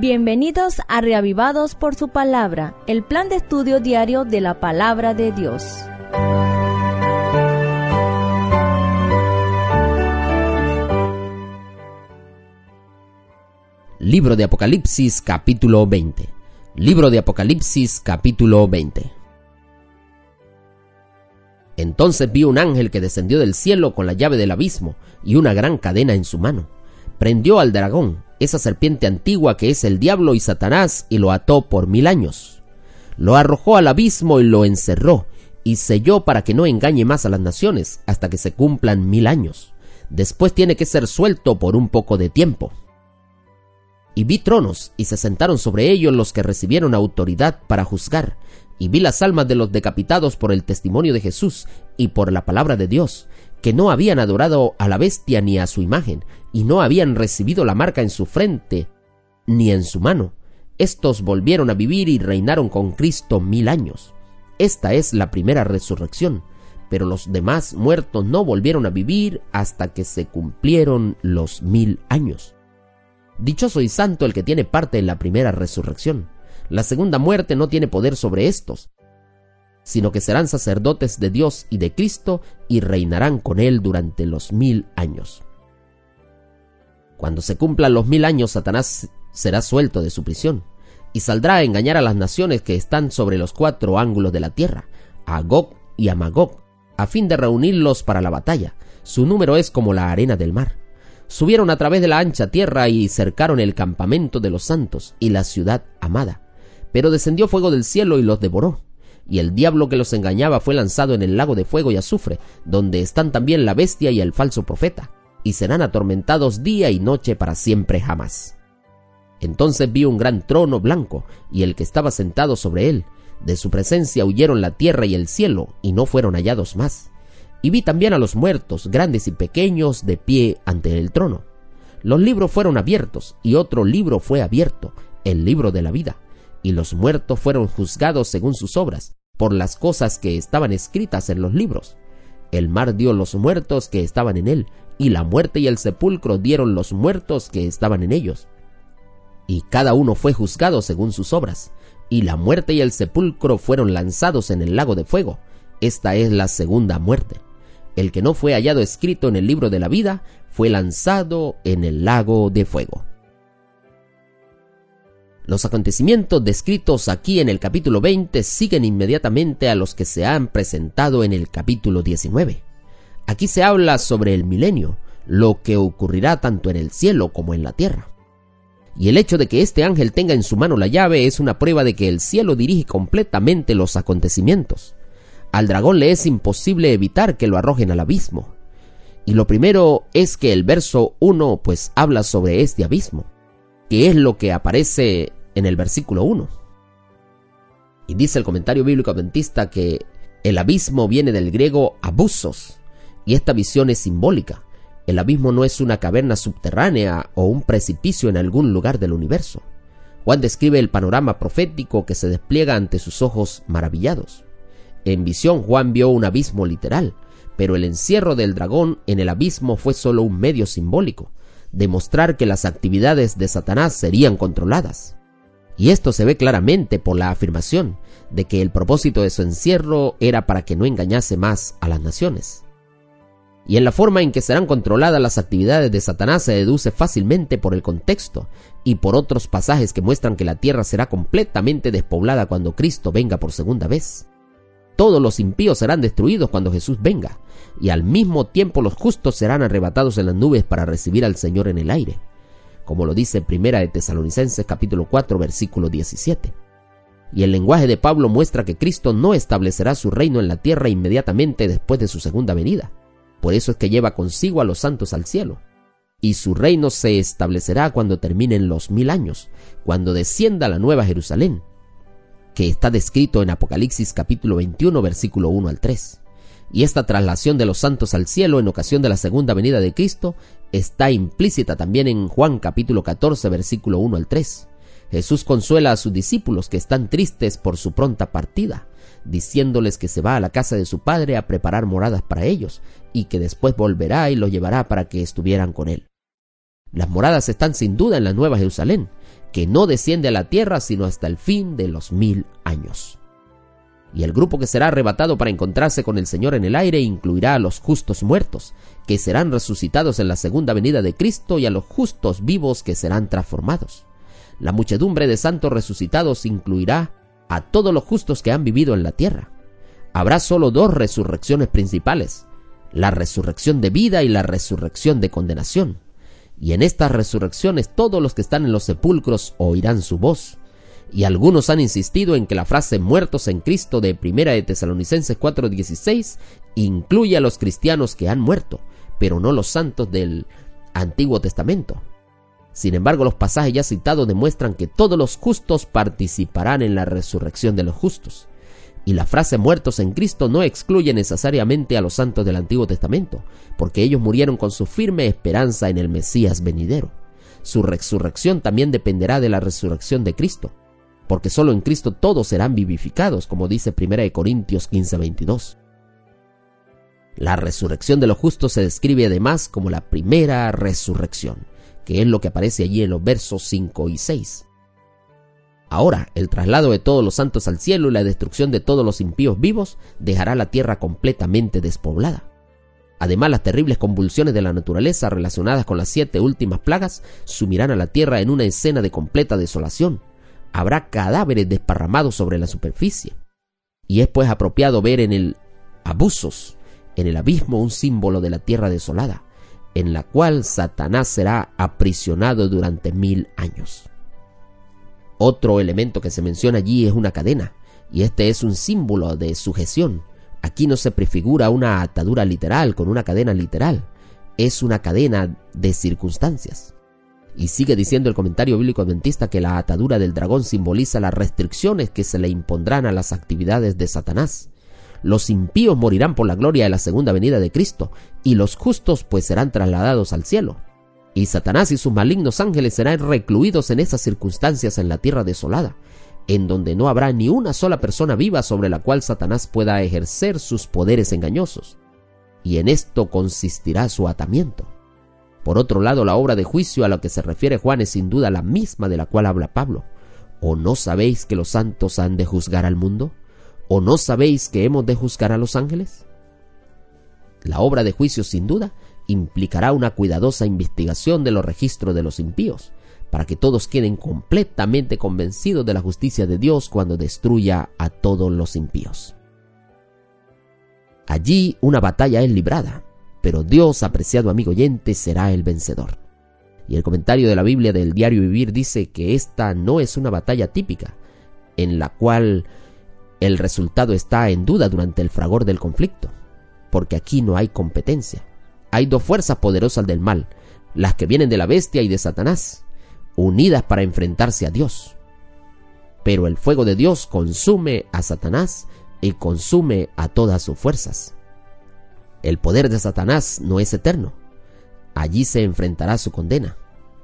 Bienvenidos a Reavivados por su Palabra, el plan de estudio diario de la Palabra de Dios. Libro de Apocalipsis, capítulo 20. Libro de Apocalipsis, capítulo 20. Entonces vi un ángel que descendió del cielo con la llave del abismo y una gran cadena en su mano. Prendió al dragón, esa serpiente antigua que es el diablo y Satanás, y lo ató por 1000 años. Lo arrojó al abismo y lo encerró, y selló para que no engañe más a las naciones hasta que se cumplan 1000 años. Después tiene que ser suelto por un poco de tiempo. Y vi tronos, y se sentaron sobre ellos los que recibieron autoridad para juzgar. Y vi las almas de los decapitados por el testimonio de Jesús y por la palabra de Dios, que no habían adorado a la bestia ni a su imagen, y no habían recibido la marca en su frente ni en su mano. Estos volvieron a vivir y reinaron con Cristo 1000 años. Esta es la primera resurrección, pero los demás muertos no volvieron a vivir hasta que se cumplieron los 1000 años. Dichoso y santo el que tiene parte en la primera resurrección. La segunda muerte no tiene poder sobre estos, sino que serán sacerdotes de Dios y de Cristo y reinarán con él durante los 1000 años. Cuando se cumplan los 1000 años, Satanás será suelto de su prisión y saldrá a engañar a las naciones que están sobre los 4 ángulos de la tierra, a Gog y a Magog, a fin de reunirlos para la batalla. Su número es como la arena del mar. Subieron a través de la ancha tierra y cercaron el campamento de los santos y la ciudad amada. Pero descendió fuego del cielo y los devoró. Y el diablo que los engañaba fue lanzado en el lago de fuego y azufre, donde están también la bestia y el falso profeta, y serán atormentados día y noche para siempre jamás. Entonces vi un gran trono blanco, y el que estaba sentado sobre él. De su presencia huyeron la tierra y el cielo, y no fueron hallados más. Y vi también a los muertos, grandes y pequeños, de pie ante el trono. Los libros fueron abiertos, y otro libro fue abierto, el libro de la vida. Y los muertos fueron juzgados según sus obras, por las cosas que estaban escritas en los libros. El mar dio los muertos que estaban en él, y la muerte y el sepulcro dieron los muertos que estaban en ellos. Y cada uno fue juzgado según sus obras, y la muerte y el sepulcro fueron lanzados en el lago de fuego. Esta es la segunda muerte. El que no fue hallado escrito en el libro de la vida fue lanzado en el lago de fuego. Los acontecimientos descritos aquí en el capítulo 20 siguen inmediatamente a los que se han presentado en el capítulo 19. Aquí se habla sobre el milenio, lo que ocurrirá tanto en el cielo como en la tierra. Y el hecho de que este ángel tenga en su mano la llave es una prueba de que el cielo dirige completamente los acontecimientos. Al dragón le es imposible evitar que lo arrojen al abismo. Y lo primero es que el verso 1 pues habla sobre este abismo, que es lo que aparece en el versículo 1. Y dice el comentario bíblico adventista que el abismo viene del griego abusos, y esta visión es simbólica. El abismo no es una caverna subterránea o un precipicio en algún lugar del universo. Juan describe el panorama profético que se despliega ante sus ojos maravillados. En visión Juan vio un abismo literal, pero el encierro del dragón en el abismo fue solo un medio simbólico, demostrar que las actividades de Satanás serían controladas. Y esto se ve claramente por la afirmación de que el propósito de su encierro era para que no engañase más a las naciones. Y en la forma en que serán controladas las actividades de Satanás se deduce fácilmente por el contexto y por otros pasajes que muestran que la tierra será completamente despoblada cuando Cristo venga por segunda vez. Todos los impíos serán destruidos cuando Jesús venga, y al mismo tiempo los justos serán arrebatados en las nubes para recibir al Señor en el aire, como lo dice Primera de Tesalonicenses capítulo 4 versículo 17. Y el lenguaje de Pablo muestra que Cristo no establecerá su reino en la tierra inmediatamente después de su segunda venida. Por eso es que lleva consigo a los santos al cielo. Y su reino se establecerá cuando terminen los 1000 años, cuando descienda la nueva Jerusalén, que está descrito en Apocalipsis capítulo 21 versículo 1 al 3. Y esta traslación de los santos al cielo en ocasión de la segunda venida de Cristo está implícita también en Juan capítulo 14 versículo 1 al 3. Jesús consuela a sus discípulos que están tristes por su pronta partida, diciéndoles que se va a la casa de su Padre a preparar moradas para ellos, y que después volverá y los llevará para que estuvieran con él. Las moradas están sin duda en la Nueva Jerusalén, que no desciende a la tierra sino hasta el fin de los 1000 años. Y el grupo que será arrebatado para encontrarse con el Señor en el aire incluirá a los justos muertos, que serán resucitados en la segunda venida de Cristo, y a los justos vivos que serán transformados. La muchedumbre de santos resucitados incluirá a todos los justos que han vivido en la tierra. Habrá solo 2 resurrecciones principales: la resurrección de vida y la resurrección de condenación. Y en estas resurrecciones todos los que están en los sepulcros oirán su voz. Y algunos han insistido en que la frase muertos en Cristo de 1 de Tesalonicenses 4:16 incluye a los cristianos que han muerto, pero no los santos del Antiguo Testamento. Sin embargo, los pasajes ya citados demuestran que todos los justos participarán en la resurrección de los justos. Y la frase muertos en Cristo no excluye necesariamente a los santos del Antiguo Testamento, porque ellos murieron con su firme esperanza en el Mesías venidero. Su resurrección también dependerá de la resurrección de Cristo, porque solo en Cristo todos serán vivificados, como dice 1 Corintios 15:22. La resurrección de los justos se describe además como la primera resurrección, que es lo que aparece allí en los versos 5 y 6. Ahora, el traslado de todos los santos al cielo y la destrucción de todos los impíos vivos dejará la tierra completamente despoblada. Además, las terribles convulsiones de la naturaleza relacionadas con las 7 últimas plagas sumirán a la tierra en una escena de completa desolación. Habrá cadáveres desparramados sobre la superficie. Y es pues apropiado ver en el abusos, en el abismo, un símbolo de la tierra desolada, en la cual Satanás será aprisionado durante 1000 años. Otro elemento que se menciona allí es una cadena, y este es un símbolo de sujeción. Aquí no se prefigura una atadura literal con una cadena literal, es una cadena de circunstancias. Y sigue diciendo el comentario bíblico adventista que la atadura del dragón simboliza las restricciones que se le impondrán a las actividades de Satanás. Los impíos morirán por la gloria de la segunda venida de Cristo, y los justos pues serán trasladados al cielo. Y Satanás y sus malignos ángeles serán recluidos en esas circunstancias en la tierra desolada, en donde no habrá ni una sola persona viva sobre la cual Satanás pueda ejercer sus poderes engañosos. Y en esto consistirá su atamiento. Por otro lado, la obra de juicio a la que se refiere Juan es sin duda la misma de la cual habla Pablo. ¿O no sabéis que los santos han de juzgar al mundo? ¿O no sabéis que hemos de juzgar a los ángeles? La obra de juicio sin duda implicará una cuidadosa investigación de los registros de los impíos, para que todos queden completamente convencidos de la justicia de Dios cuando destruya a todos los impíos. Allí una batalla es librada, pero Dios, apreciado amigo oyente, será el vencedor. Y el comentario de la Biblia del Diario Vivir dice que esta no es una batalla típica, en la cual el resultado está en duda durante el fragor del conflicto, porque aquí no hay competencia. Hay 2 fuerzas poderosas del mal, las que vienen de la bestia y de Satanás, unidas para enfrentarse a Dios. Pero el fuego de Dios consume a Satanás y consume a todas sus fuerzas. El poder de Satanás no es eterno. Allí se enfrentará su condena.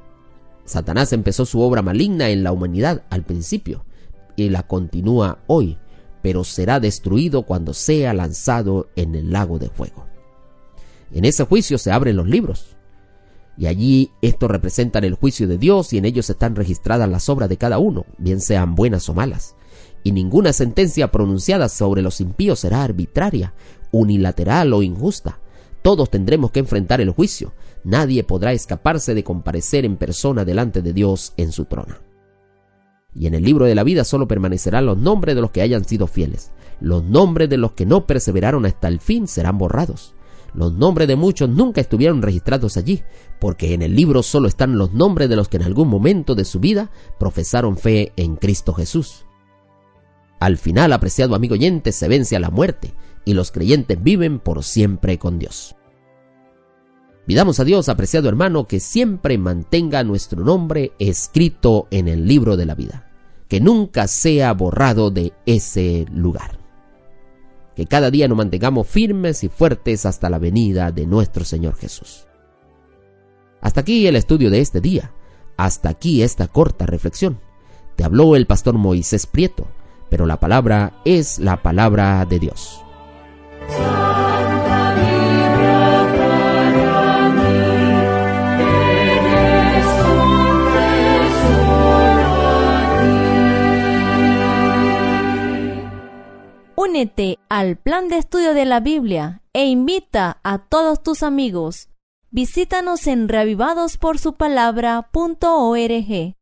Satanás empezó su obra maligna en la humanidad al principio y la continúa hoy, pero será destruido cuando sea lanzado en el lago de fuego. En ese juicio se abren los libros, y allí estos representan el juicio de Dios, y en ellos están registradas las obras de cada uno, bien sean buenas o malas. Y ninguna sentencia pronunciada sobre los impíos será arbitraria, unilateral o injusta. Todos tendremos que enfrentar el juicio. Nadie podrá escaparse de comparecer en persona delante de Dios en su trono. Y en el libro de la vida solo permanecerán los nombres de los que hayan sido fieles. Los nombres de los que no perseveraron hasta el fin serán borrados. Los nombres de muchos nunca estuvieron registrados allí, porque en el libro solo están los nombres de los que en algún momento de su vida profesaron fe en Cristo Jesús. Al final, apreciado amigo oyente, se vence a la muerte, y los creyentes viven por siempre con Dios. Pidamos a Dios, apreciado hermano, que siempre mantenga nuestro nombre escrito en el libro de la vida, que nunca sea borrado de ese lugar. Que cada día nos mantengamos firmes y fuertes hasta la venida de nuestro Señor Jesús. Hasta aquí el estudio de este día. Hasta aquí esta corta reflexión. Te habló el pastor Moisés Prieto, pero la palabra es la palabra de Dios. Únete al Plan de Estudio de la Biblia e invita a todos tus amigos. Visítanos en reavivadosporsupalabra.org.